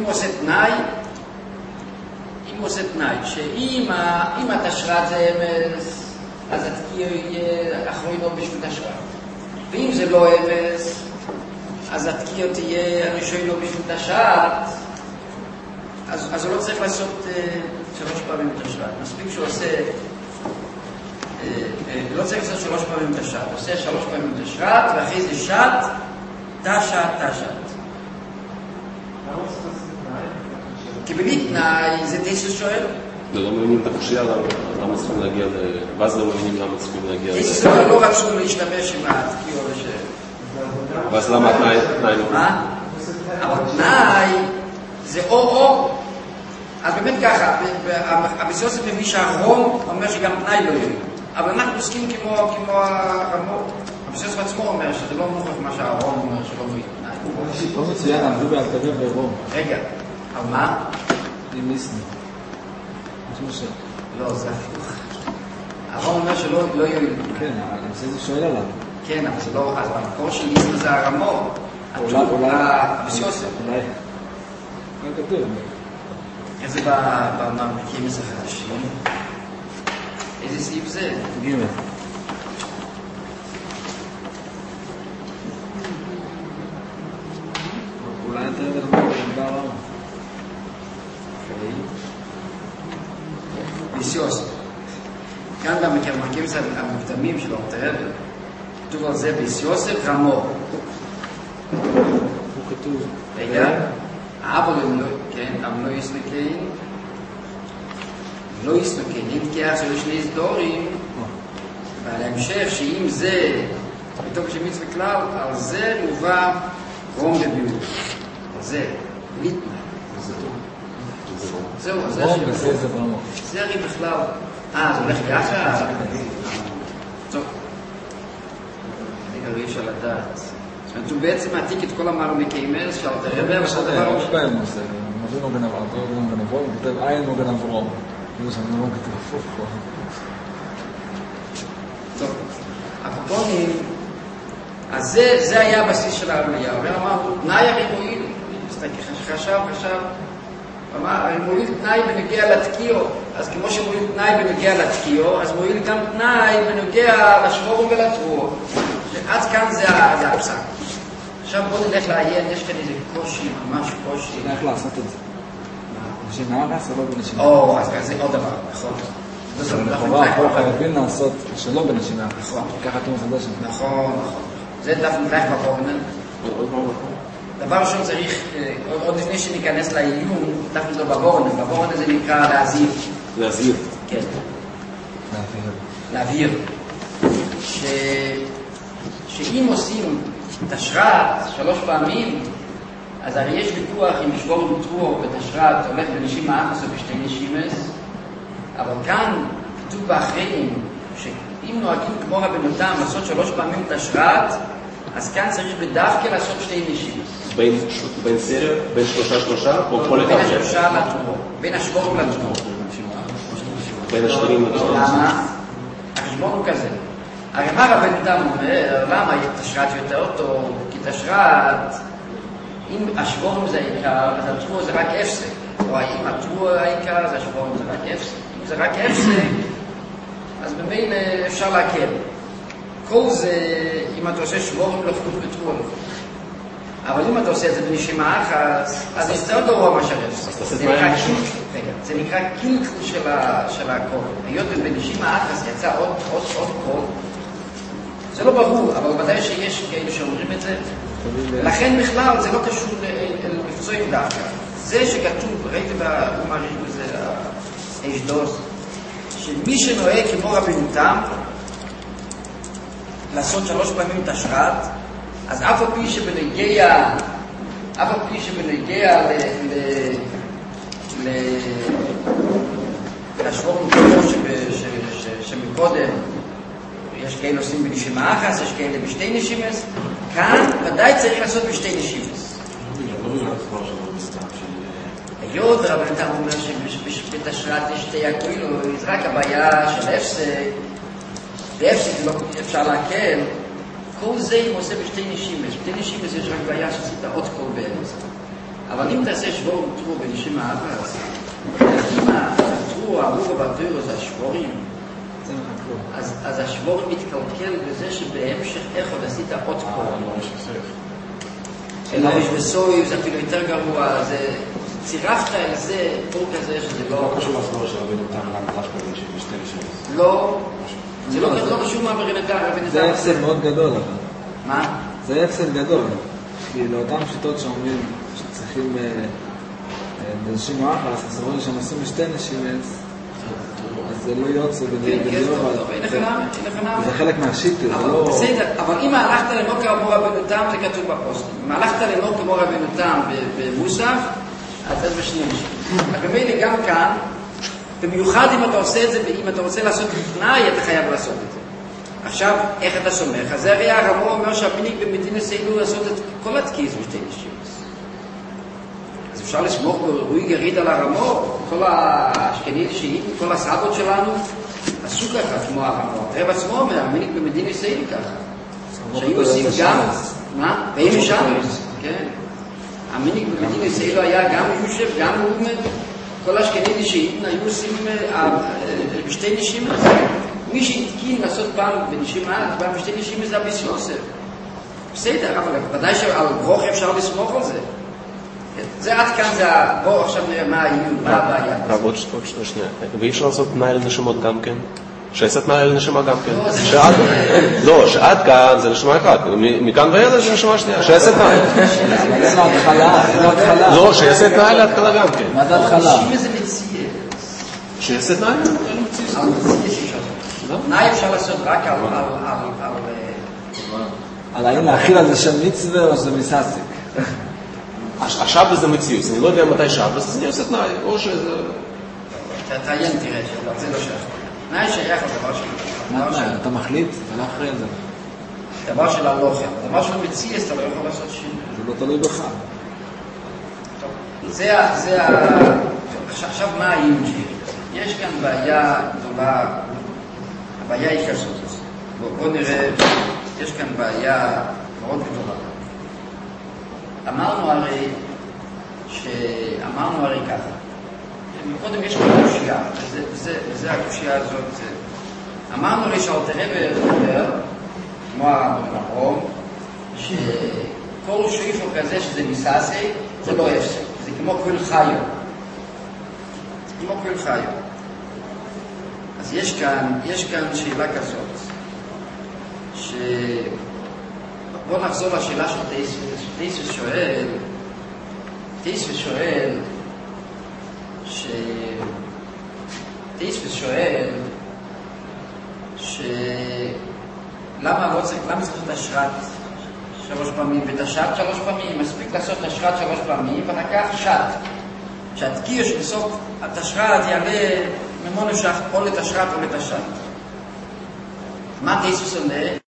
עושה תנאי שאם התשרת זה אמס אז התקיע יהיה אחרינו בשביל תשרת ואם זה לא אמס אז התקיע תהיה הראשונו בשביל תשרת אז הוא לא צריך לעשות 3 פעמים תשרת מספיק שהוא עושה לא צריך לעשות 3 פעמים תשרת הוא עושה 3 פעמים תשרת ואחרי זה שת תשת כי בלי תנאי זה תסס שואל לא מבינים את הקושייה למה צריכים להגיע ואז לא מבינים למה צריכים להגיע תסס שואל לא רצו להשתמש עם התקיע ואז למה תנאי לא? אבל תנאי זה או אז באמת ככה הבסיוסף מביא שהרום אומר שגם תנאי לא יהיה אבל אנחנו עוסקים כמו הרמות הבסיוסף עצמו אומר שזה לא מוכרח מה שהרום אומר שלא יהיה תנאי לא מצוין, עמדו באלתרעב ורום רגע, אבל מה? עם ניסני משהו ש... לא, זה הפוך הרום אומר שלא יהיה כן, זה שואל עליו כן, אבל זה לא, אז במקור של ניסני זה הרמות אולי הבסיוסף אולי כתוב איזה במאמרים החדשים? איזה סעיף זה? ג' אולי יותר דבר ביסיוס כאן במאמרים המוקדמים של אורטרב כתוב על זה ביסיוס רמו הוא כתוב רגע אבל כן, אבל לא יסנקין אם תקיעה של שני סדורים ועל ההמשך שאם זה בתוך שמצווה כלל על זה מובא רום וביור על זה ליטנה זהו, זה רום וזה זה ברמות זה הרי בכלל זה הולך ביחד טוב אני אי אפשר לדעת זאת אומרת הוא בעצם מעתיק את כל המרמקיימרס שאל תרבב יש בהם נושא מבין לא גנב עתו לא גנב רום הוא כותב עין לא גנב רום זה שאני לא כתב הפוך טוב, הקופונים אז זה היה הבסיס של הרמליה ואמר, תנאי הרי מועיל חשב אמר, הרי מועיל תנאי בנגיע לתקיעו אז כמו שמועיל תנאי בנגיע לתקיעו אז מועיל גם תנאי בנגיע לשבורו ולתבואו עד כאן זה הפסק עכשיו בוא נלך לעיין, יש כאן איזה קושי, ממש קושי איך לעשות את זה? נשימה רס או לא בנשימה? אז זה עוד דבר, נכון אנחנו חייבים לעשות שלא בנשימה נכון ככה אתם מחדשים נכון זה דף נלך בבורנן דבר ראשון צריך עוד לפני שניכנס לעיון דף נלך בבורנן זה נקרא להזהיר כן להבהיר שאם עושים תשרת 3 פעמים אז הרי יש ויכוח אם לשבור בטרור בתשרת הולך בנשימה אחת או בשתי נשימות אבל כאן כתוב באחרים שאם נוהגים כמו רבנותם לעשות 3 פעמים תשרת אז כאן צריך בדווקא לעשות 2 נשימות בין סרב, בין 3 או כל אחד? בין השלושה לטרור בין השבור לטרור בין השתרים לטרור למה? החשבון הוא כזה הרי מה רבנותם אומר למה תשרת יותר טוב כי תשרת אם השבורם זה העיקר, אז הטרור זה רק הפסק. או אם הטרור העיקר, אז השבורם זה רק הפסק. אם זה רק הפסק, אז במילא אפשר להקל. כל זה, אם אתה עושה שבורם לפחות וטרור לפחות. אבל אם אתה עושה את זה בנשימה אחת, אז זה יותר גרוע מה שהרף. זה נקרא קלקול של הקול. היות ובנשימה אחת יצא עוד קול, זה לא ברור, אבל ודאי שיש כאלה שאומרים את זה. לכן בכלל זה לא קשור לפצועים דווקא. זה שכתוב, ראיתי במעריך בזה, האשדוס, שמי שנוהג כמו רבינו תם, לעשות 3 פעמים את השרת, אז אף על פי שבנגיע לשבור מקומו שמקודם יש כאלה עושים בנשימה אחת, יש כאלה בשתי נשימות, כאן ודאי צריך לעשות בשתי נשימות. היות ורבן תם אומר שבתשרת יש שתי הקוילו, זה רק הבעיה של הפסק, והפסק לא אפשר להקל, כל זה אם עושה בשתי נשימות. בשתי נשימות יש רק בעיה שעשית עוד קול באמצע. אבל אם תעשה שבור וטרו בנשימה אחת, אם הטרו, הרוב ובטרו זה השבורים, אז השבורים מתקלקל בזה שבהמשך איך עוד עשית עוד קול. אלא יש בסוי, זה אפילו יותר גרוע, זה צירפת על זה קול כזה שזה לא... לא קשור לסבור של רבינו תם, רק רשב"א בשתי נשימות. לא. זה לא קשור מה ברנדה. זה הפסד מאוד גדול, אבל. מה? זה הפסד גדול. כי לאותם שיטות שאומרים שצריכים בנשימה אחת, אז אומרים שהם עושים בשתי נשימות, אז זה לא יוצא בדיוק. זה חלק מהשיטה, זה לא... בסדר, אבל אם הלכת לנור כמו רבינו תם, זה כתוב בפוסטים. אם הלכת לנור כמו רבינו תם במוסף, אז זה בשני נשימות. אבל גם כאן, במיוחד אם אתה עושה את זה, אם אתה רוצה לעשות לפני, אתה חייב לעשות את זה. עכשיו, איך אתה סומך? אז הרי הרמו אומר שהמיניק במדינה סייגו לעשות את כל התקיס בשתי נשימות. אז אפשר לסמוך ברוי גריד על הרמו, כל השכנים שיעים, כל הסעבות שלנו, עשו ככה כמו הרמו. הרב עצמו אומר, המיניק במדינה סייגו ככה. שהיו עושים גם, מה? והם שם, כן? המיניק במדינה סייגו היה גם יושב, גם עומד, כל השכנים נשיאים היו עושים בשתי נשימות. מי שהתקין לעשות פעם בנשימה, פעם בשתי נשימות זה הביס יוסף. בסדר, אבל ודאי שעל ברוך אפשר לסמוך על זה. זה עד כאן זה, בואו עכשיו נראה מה האיום, מה הבעיה. עוד שנייה, ואי אפשר לעשות תנאי לנשימות גם כן? שעשה תנאי לנשימה גם כן? לא, שעד כאן זה נשימה אחת, מכאן ואלה זה נשימה שנייה, שעשה תנאי. זה התחלה. לא, שעשה תנאי להתחלה גם כן. מה זה התחלה? נשימה זה מציע. שעשה תנאי? על מציע שאפשר. תנאי אפשר לעשות רק על האם להכיל על זה שם מצווה או שזה מסעסק? השבס זה מציוס, אני לא יודע מתי שבס, אז אני עושה תנאי, או שזה... תעיין, תראה, זה לא שייך. תנאי שייך לדבר שלנו. מה תנאי? אתה מחליט? זה לא אחרי זה. דבר של הלוכה. דבר של מציאס, אתה לא יכול לעשות שינוי. זה לא תלוי בך. עכשיו מה האיום שיש? יש כאן בעיה גדולה, הבעיה היא כזאת. בואו נראה, יש כאן בעיה מאוד גדולה. אמרנו הרי ככה. קודם יש כאן קושייה, וזה הקושייה הזאת. אמרנו הרי שאלתר רבי אומר, כמו הרמב"ם, שכל שויפו כזה שזה מסעסק, זה לא הפסק. זה כמו כל חיו. כמו כל חיו. אז יש כאן שאלה כזאת, בוא נחזור לשאלה של טייסוס שואל למה צריך את השרת 3 פעמים ואת השעת 3 פעמים? מספיק לעשות את השרת 3 פעמים ולקח שעת. שהתקיר שבסוף התשרת יעלה ממון אפשר או לתשרת או לתשעת. מה טייסוס עונה?